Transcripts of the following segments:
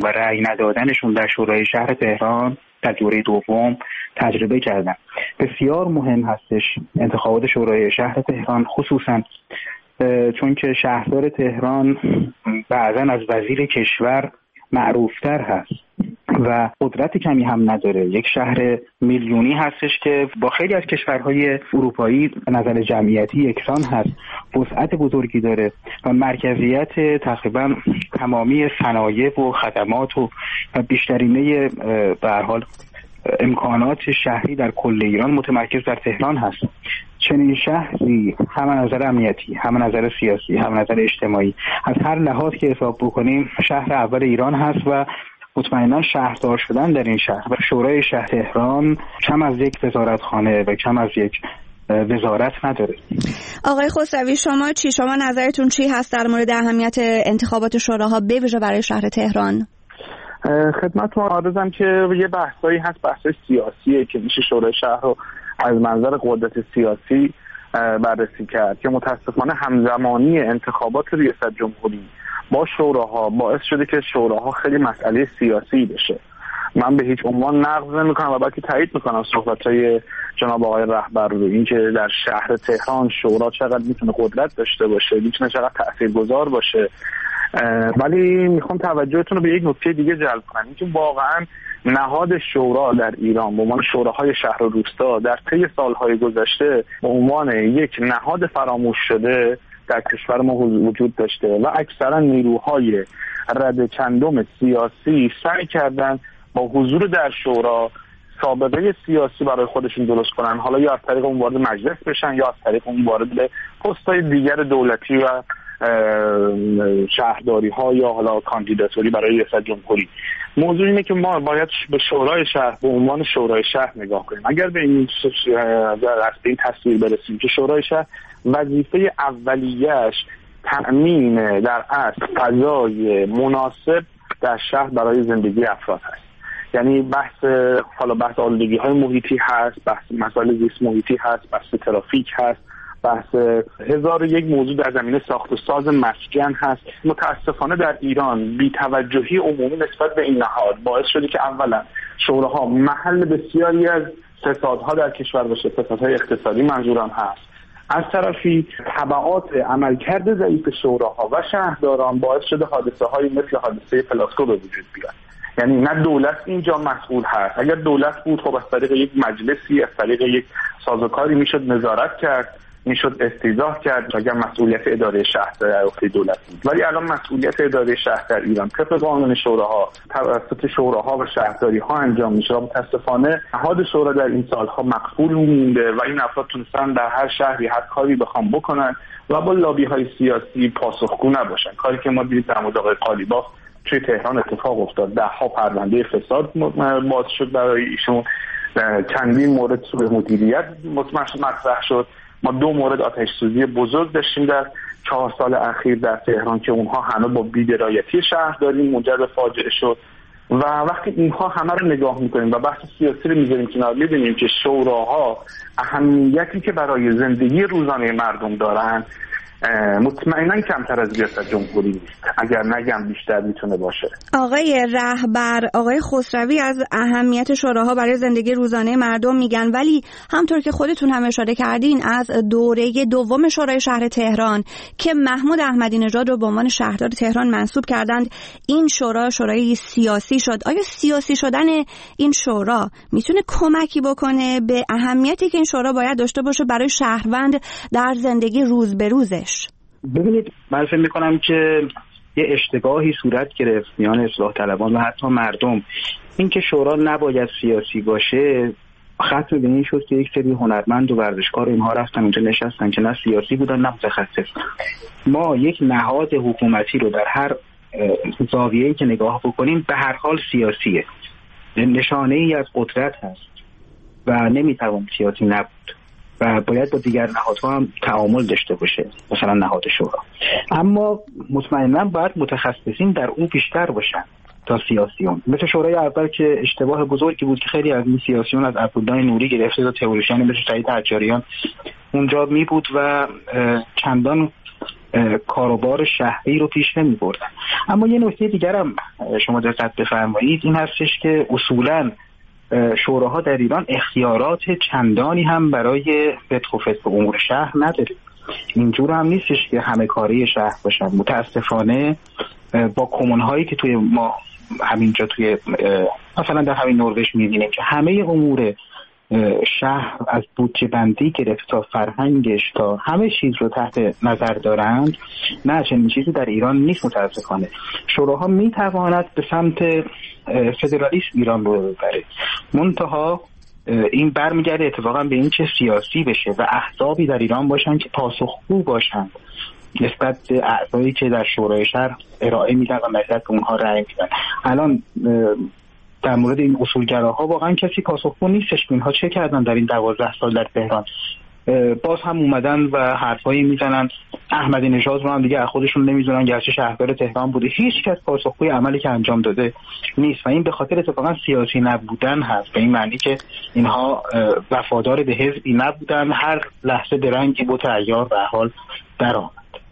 و رأی ندادنشون در شورای شهر تهران در دوره دوم تجربه کردن. بسیار مهم هستش انتخابات شورای شهر تهران، خصوصا چون که شهردار تهران بعضا از وزیر کشور معروفتر هست و قدرت کمی هم نداره. یک شهر میلیونی هستش که با خیلی از کشورهای اروپایی به نظر جمعیتی یکسان هست، وسعت بزرگی داره و مرکزیت تقریبا تمامی صنایع و خدمات و بیشترینه به هر حال امکانات شهری در کل ایران متمرکز در تهران هست. چنین شهری هم از نظر امنیتی، هم از نظر سیاسی، هم از نظر اجتماعی، از هر لحاظ که حساب بکنیم شهر اول ایران هست و مطمئنا شهردار شدن در این شهر و شورای شهر تهران کم از یک وزارتخانه و کم از یک وزارت نداره. آقای خسروی شما نظرتون چی هست در مورد اهمیت انتخابات شوراها به ویژه برای شهر تهران؟ خدمتتون عرضم که یه بحثایی هست، بحث سیاسیه که میشه شورای شهر رو از منظر قدرت سیاسی بررسی کرد که متاسفانه همزمانی انتخابات ریاست جمهوری با شوراها باعث شده که شوراها خیلی مسئله سیاسی بشه. من به هیچ عنوان نقض نمی‌کنم و بلکه تایید می‌کنم صحبت‌های جناب آقای رهبر رو، اینکه در شهر تهران شورا چقدر میتونه قدرت داشته باشه، میتونه چقدر تاثیرگذار باشه. ولی میخوام توجهتون رو به یک نکته دیگه جلب کنم، اینکه واقعا نهاد شورا در ایران به عنوان شوراهای شهر و روستا در طی سالهای گذشته به عنوان یک نهاد فراموش شده در کشور ما وجود داشته و اکثرا نیروهای رد چندم سیاسی سعی کردن با حضور در شورا سابقه سیاسی برای خودشون درست کنن، حالا یا از طریق اون وارد مجلس بشن یا از طریق اون وارد پست‌های دیگر دولتی و شهرداری ها یا حالا کاندیداتوری برای ریاست جمهوری. موضوع اینه که ما باید به شورای شهر به عنوان شورای شهر نگاه کنیم. اگر به این تصویر برسیم که شورای شهر وظیفه اولیه‌اش تأمین در اصل فضای مناسب در شهر برای زندگی افراد هست، یعنی بحث آلودگی های محیطی هست، بحث مسائل زیست محیطی هست، بحث ترافیک هست، بحث 1001 موضوع در زمینه ساخت و ساز مسکن هست. متاسفانه در ایران بی‌توجهی عمومی نسبت به این نهاد باعث شده که اولا شوراها محل بسیاری از فسادها در کشور باشه، فسادهای اقتصادی منظورم هست. از طرفی تبعات عملکرد ضعیف شوراها و شهرداران باعث شده حادثه‌های مثل حادثه پلاسکو به وجود بیاد. یعنی نه دولت اینجا مسئول هست. اگر دولت بود خب از طریق یک مجلسی، از طریق یک سازوکاری میشد نظارت کرد، میشد استیضاح کرد اگر مسئولیت اداره شهر در عهده دولت بود. ولی الان مسئولیت اداره شهر در ایران طبق قانون شوراها توسط شوراها و شهرداری ها انجام میشه و متاسفانه نهاد شورا در این سالها مقفول مونده و این افراد تونستن در هر شهری هر کاری بخوام بکنن و با لابی های سیاسی پاسخگو نباشن. کاری که ما دیدیم در مورد آقای قالیباف توی تهران اتفاق افتاد، ده ها پرونده فساد باز شد برای ایشون، چندین مورد سوء مدیریت مطرح شد. ما 2 مورد آتش سوزی بزرگ داشتیم در 4 سال اخیر در تهران که اونها همه با بی‌درایتی شهرداری منجر به فاجعه شد. و وقتی اینها همه رو نگاه میکنیم و بحث سیاسی رو میذاریم کنار، می‌بینیم که شوراها اهمیتی که برای زندگی روزانه مردم دارن مطمئنا کمتر از ریاست جمهوری نیست، اگر نگم بیشتر میتونه باشه. آقای رهبر، آقای خسروی از اهمیت شوراها برای زندگی روزانه مردم میگن، ولی همطور که خودتون هم اشاره کردین از دوره دوم شورای شهر تهران که محمود احمدی نژاد رو به عنوان شهردار تهران منصوب کردند، این شورای سیاسی شد. آیا سیاسی شدن این شورا میتونه کمکی بکنه به اهمیتی که این شورا باید داشته باشه برای شهروند در زندگی روز به روزش؟ ببینید، من فکر می‌کنم که یه اشتباهی صورت گرفت میان اصلاح طلبان و حتی مردم. اینکه شورا نباید سیاسی باشه ختم به این شد که یک سری هنرمند و ورزشکار اینها رفتن اونجا نشستن که نه سیاسی بودن نه متخصص. ما یک نهاد حکومتی رو در هر زاویه‌ای که نگاه بکنیم به هر حال سیاسیه، نشانه‌ای از قدرت هست و نمیتوان سیاسی نبود و باید با دیگر نهادها هم تعامل داشته باشه، مثلا نهاد شورا. اما مطمئنا باید متخصصین در اون بیشتر باشن تا سیاسیون. مثل شورای اول که اشتباه بزرگی بود که خیلی از این سیاسیون از عبدالله نوری گرفته تا تئوریسین مثل سعید حجاریان اونجا می بود و چندان کاروبار شهری رو پیش نمی بردن. اما یه نکته دیگر هم شما دقت بفرمایید، این هستش که اصولاً شوراها در ایران اختیارات چندانی هم برای فتح و فتح امور شهر نداره. اینجور هم نیستش که همه کاری شهر باشن. متاسفانه با کمون‌هایی که توی ما همینجا توی مثلا در همین نروژ می‌بینیم که همه امور شهر از بودجه بندی گرفت تا فرهنگش تا همه چیز رو تحت نظر دارند، نه چنین چیزی در ایران نیست. متاسفانه شوراها میتواند به سمت فدرالیسم ایران رو ببره، منتها این برمیگرده اتفاقا به این که سیاسی بشه و احزابی در ایران باشن که پاسخگو باشن نسبت به اعضایی که در شورای شهر ارائه میدن و ملت به اونها رأی میدن. الان در مورد این اصولگراها واقعا کسی پاسخگو نیستش که اینها چه کردن در این 12 سال در تهران. باز هم اومدن و حرفایی میزنن، احمدی نژاد رو هم دیگه از خودشون نمیدونن گرچه شهردار تهران بوده. هیچ کس پاسخگوی عملی که انجام داده نیست و این به خاطر اتفاقا سیاسی نبودن هست، به این معنی که اینها وفادار به حزبی نبودن، هر لحظه درنگی بود عیار به حال درآمد.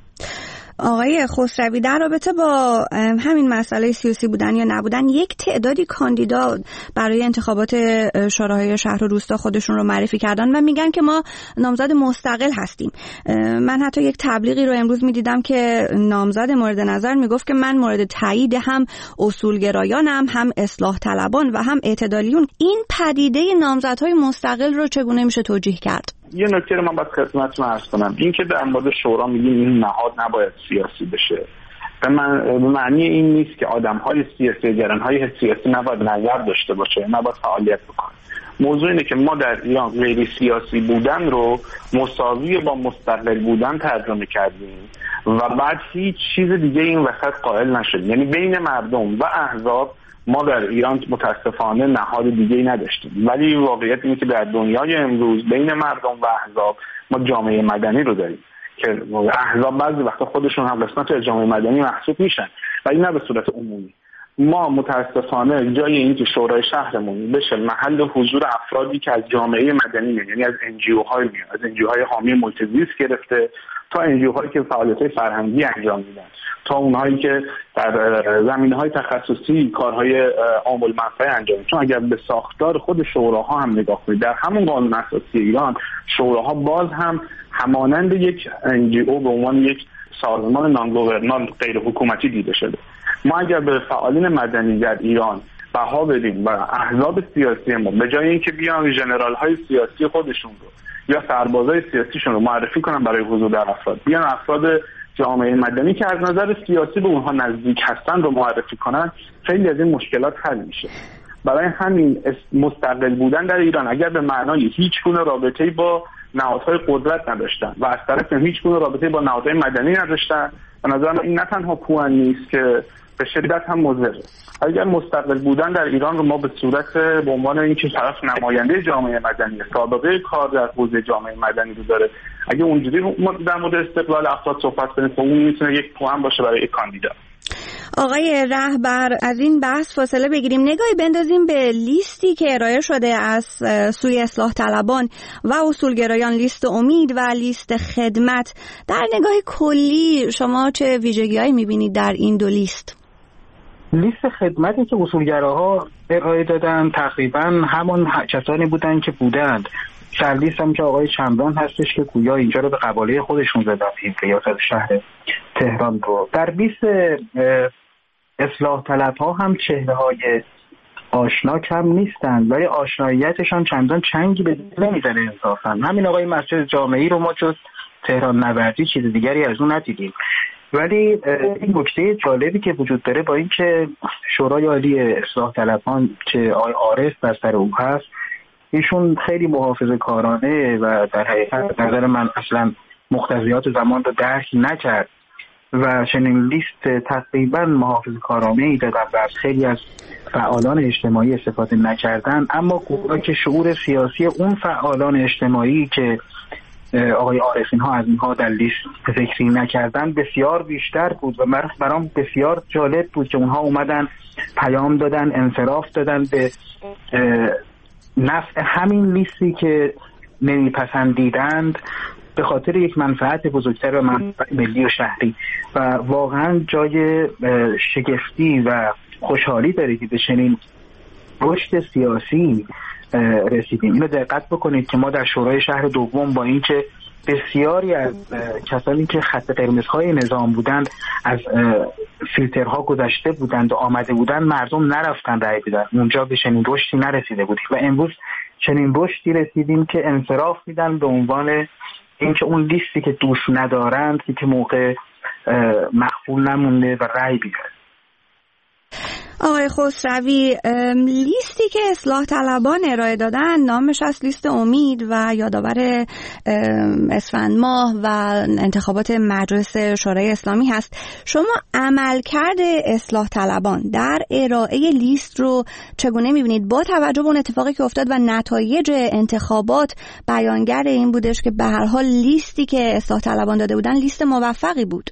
آقای خسروی، در رابطه با همین مسئله سیاسی بودن یا نبودن، یک تعدادی کاندیدا برای انتخابات شوراهای شهر و روستا خودشون رو معرفی کردن و میگن که ما نامزد مستقل هستیم. من حتی یک تبلیغی رو امروز میدیدم که نامزد مورد نظر میگفت که من مورد تایید هم اصولگرایانم، هم اصلاح طلبان و هم اعتدالیون. این پدیده نامزدهای مستقل رو چگونه میشه توجیه کرد؟ یه نکته رو من باید خدمتتون عرض کنم، این که در مورد شورا میگیم این نهاد نباید سیاسی بشه، به معنی این نیست که آدم‌های سیاسی، گران‌های سیاسی نباید نظر داشته باشه، نباید فعالیت بکنه. موضوع اینه که ما در ایران غیر سیاسی بودن رو مساوی با مستقل بودن ترجمه کردیم و بعد هیچ چیز دیگه این وسط قائل نشدیم. یعنی بین مردم و احزاب ما در ایران متاسفانه نهاد دیگه‌ای نداشتیم، ولی واقعیت اینه که در دنیای امروز بین مردم و احزاب ما جامعه مدنی رو داریم که احزاب بعضی وقتا خودشون هم قسمت از جامعه مدنی محسوب میشن ولی نه به صورت عمومی. ما متاسفانه جای این که شورای شهرمون بشه محل حضور افرادی که از جامعه مدنی میان، یعنی از NGO های میان، از NGO های حامی محیط زیست گرفته تا NGO هایی که فعالیت‌های فرهنگی انجام میدن تا اونهایی که در زمینه‌های تخصصی کارهای عام المنفعه انجام میدن. چون اگر به ساختار خود شوراها هم نگاه کنید، در همون قانون اساسی ایران شوراها باز هم همانند یک NGO به عنوان یک سازمان نانگوورنال غیر حکومتی دیده شده. ما اگر به فعالین مدنی در ایران بها بدیم و احزاب سیاسی ما به جای اینکه بیان ژنرال های سیاسی خودشون رو یا سربازای سیاسیشون رو معرفی کنن برای حضور در افراد، بیان افراد جامعه مدنی که از نظر سیاسی به اونها نزدیک هستن رو معرفی کنن، خیلی از این مشکلات حل میشه. برای همین مستقل بودن در ایران اگر به معنای هیچ گونه رابطه‌ای با نهادهای قدرت نداشتن و از طرف هیچ گونه رابطه‌ای با نهادهای مدنی نداشتن، به نظر من این نه تنها پوان نیست که به شدت هم مضر. اگر مستقل بودن در ایران رو ما به صورت به عنوان اینکه طرف نماینده جامعه مدنی سابقه کار در حوزه جامعه مدنی رو داره، اگه اونجوری در مورد استقلال افراد صحبت کنیم خب اون میتونه یک پوان باشه برای یک کاندیدا. آقای رهبر، از این بحث فاصله بگیریم، نگاهی بندازیم به لیستی که ارائه شده از سوی اصلاح طلبان و اصولگرایان، لیست امید و لیست خدمت. در نگاه کلی شما چه ویژگی‌هایی می‌بینید در این دو لیست؟ لیست خدمتی که اصولگراها ارائه دادن تقریبا همون کسانی بودن که بودند. در لیست هم که آقای چمران هستش که گویا اینجا رو به قباله خودشون زدن، این ریاست شهر تهران رو. در لیست اصلاح طلب ها هم چهره های آشنا کم نیستند ولی آشناییتشان چندان چنگی به دل نمیزنه انصافا. همین آقای مسجد جامعی رو ما جز تهران نوردی چیز دیگری از اون ندیدیم. ولی این نکته جالبی که وجود داره با این که شورای عالی اصلاح طلبان که آقای عارف بر سر اون هست، ایشون خیلی محافظه‌کارانه و در حقیقت نظر من اصلا مقتضیات زمان رو درک نکرد و چنین لیست تقریبا محافظه‌کارانه‌ای دادن و از خیلی از فعالان اجتماعی استفاده نکردن، اما گویا که شعور سیاسی اون فعالان اجتماعی که آقای عارف اینها از اینها در لیست ذکری نکردن بسیار بیشتر بود و برام بسیار جالب بود که اونها اومدن پیام دادن، انصراف دادن به نفع همین لیستی که نمیپسندیدند به خاطر یک منفعت بزرگتر و منفعت ملی و شهری. و واقعا جای شگفتی و خوشحالی داره که به چنین رشد سیاسی رسیدیم. اینو دقت بکنید که ما در شورای شهر دوم با اینکه بسیاری از کسانی که خط قرمزهای نظام بودند از فیلترها گذشته بودند و آمده بودند، مردم نرفتن رأی بدن، اونجا به چنین رشدی نرسیده بودیم و امروز چنین رشدی رسیدیم که انصراف میدن به عنوان اینکه اون لیستی که دوست ندارند که موقع مخفول نمونده و رأی بیاره. آقای خسروی، لیستی که اصلاح طلبان ارائه دادن نامش از لیست امید و یادآور اسفند ماه و انتخابات مجلس شورای اسلامی هست. شما عملکرد اصلاح طلبان در ارائه لیست رو چگونه می‌بینید با توجه به اون اتفاقی که افتاد و نتایج انتخابات بیانگر این بودش که به هر حال لیستی که اصلاح طلبان داده بودن لیست موفقی بود؟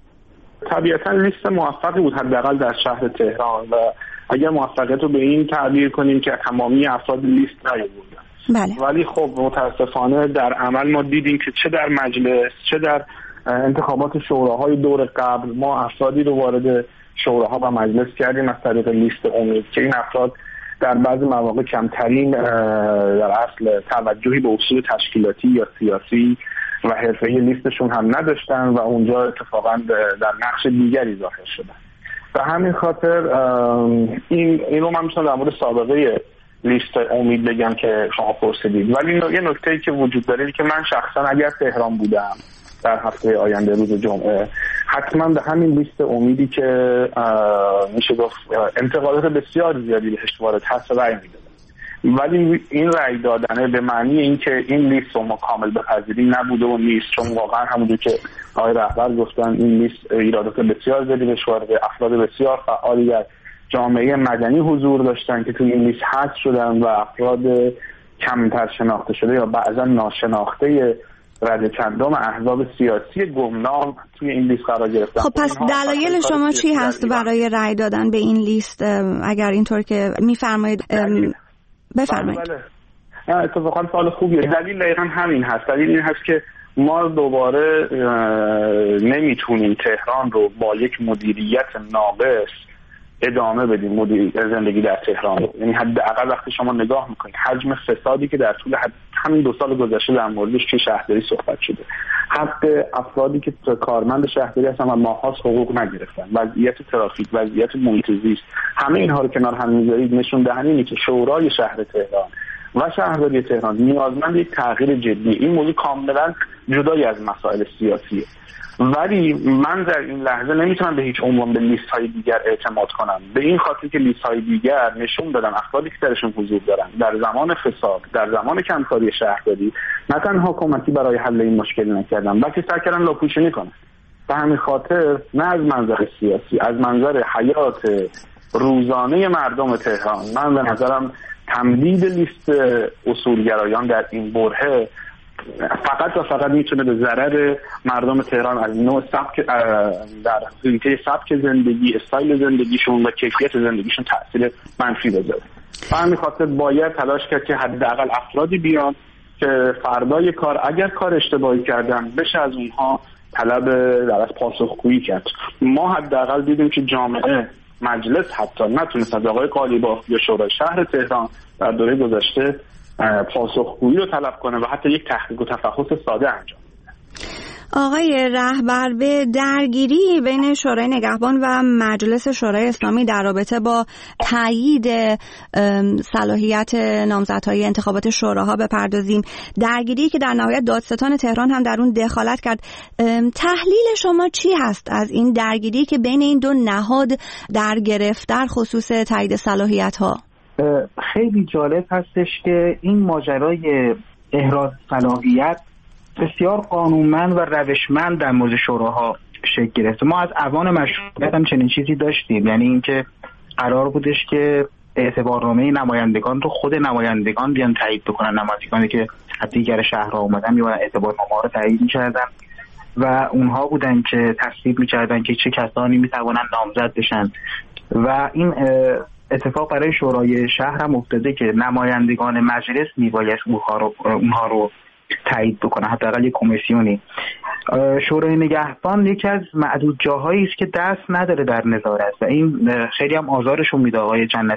طبیعتا لیست موفقی بود، حداقل در شهر تهران، و اگر موفقیت رو به این تعبیر کنیم که تمامی افراد لیست نیاوردن. بله. ولی خب متاسفانه در عمل ما دیدیم که چه در مجلس چه در انتخابات شوراهای دور قبل ما افرادی رو وارد شوراها و مجلس کردیم از طریق لیست امید که این افراد در بعضی مواقع کمترین در اصل توجهی به اصول تشکیلاتی یا سیاسی و حرفه‌ای لیستشون هم نداشتن و اونجا اتفاقا در نقش دیگری ظاهر شدن. و همین خاطر این رو من میتونم در مورد سابقه لیست امید بگم که شما پرسیدید. ولی یه نکته‌ای که وجود داره که من شخصا اگر تهران بودم در هفته آینده روز جمعه، حتما به همین لیست امیدی که میشه گفت انتقادات بسیار زیادی بهش وارد هست رأی میدادم. ولی این رأی دادنه به معنی اینکه این لیست رو ما کامل بپذیریم نبوده و نیست، چون واقعا همونجور که آقای رهبر گفتن این لیست ایرادات بسیار زیادی بهش وارده، افراد بسیار فعالی در جامعه مدنی حضور داشتن که توی این لیست حذف شدن و افراد کمتر شناخته شده یا بعضا ناشناخته رده چندم احزاب سیاسی گمنام توی این لیست قرار گرفتن. خب پس دلایل شما چی هست برای رأی دادن به این لیست؟ اگر اینطور که میفرمایید بفرمایید. بله. اتفاقا سوال خوبیه. دلیل دقیقا همین هست. دلیل این هست که ما دوباره نمیتونیم تهران رو با یک مدیریت ناقص ادامه بدیم زندگی در تهران. یعنی حداقل وقتی شما نگاه میکنید حجم فسادی که در طول همین 2 سال گذشته در موردش توی شهرداری صحبت شده، حق افرادی که کارمند شهرداری هستن و ماهاست حقوق نگرفتن، وضعیت ترافیک، وضعیت محیط زیست، همه اینها رو کنار هم میذارید نشون دهنده اینه که شورای شهر تهران و شهرداری تهران نیازمند یک تغییر جدی. این موضوع کاملا جدای از مسائل سیاسیه. ولی من در این لحظه نمیتونم به هیچ عنوان به لیست های دیگر اعتماد کنم، به این خاطر که لیست های دیگر نشون دادن افرادی که درشون حضور دارن در زمان فساد، در زمان کمکاری شهرداری نه تنها کمکی برای حل این مشکل نکردن بلکه سعی کردن لاپوشونی کنن. به همین خاطر نه از منظر سیاسی، از منظر حیات روزانه مردم تهران، من به نظرم تمدید لیست اصولگرایان در این برهه فقط و فقط میتونه به ضرر مردم تهران از نوع سبک در حوزه سبک زندگی، استایل زندگیشون و کیفیت زندگیشون تأثیر منفی بذاره. به همین خاطر باید تلاش کرد که حداقل افرادی بیان که فردای کار اگر کار اشتباهی کردن بشه از اونها طلب در از پاسخگویی کرد. ما حداقل دیدیم که جامعه، مجلس حتی نتونست از آقای قالیباف یا شورای شهر تهران در دوره گذشته پاسخگویی رو طلب کنه و حتی یک تحقیق و تفحص ساده انجام بده. آقای رهبر، به درگیری بین شورای نگهبان و مجلس شورای اسلامی در رابطه با تایید صلاحیت نامزدهای انتخابات شوراها بپردازیم. درگیری که در نهایت دادستان تهران هم در اون دخالت کرد. تحلیل شما چی هست از این درگیری که بین این دو نهاد در گرفت در خصوص تایید صلاحیت ها؟ خیلی جالب هستش که این ماجرای احراز صلاحیت بسیار قانونمند و روشمند در مورد شوراها شکل گرفت. ما از اوان مشروطیت هم چنین چیزی داشتیم، یعنی اینکه قرار بودش که اعتبارنامه نمایندگان رو خود نمایندگان بیان تایید بکنن، نمایندگانی که از دیگر شهرها اومدن میومدن اعتبارنامه ها رو تایید می‌کردن و اونها بودن که تصویب می‌کردن که چه کسانی می‌توانن نامزد بشن. و این اتفاق برای شورای شهر هم افتاده که نمایندگان مجلس میباید اونها رو تایید بکنه، حداقل یک کمیسیونی. شورای نگهبان یکی از معدود جاهایی است که دست نداره در نظارت و این خیلی هم آزارشون میده آقای جنتی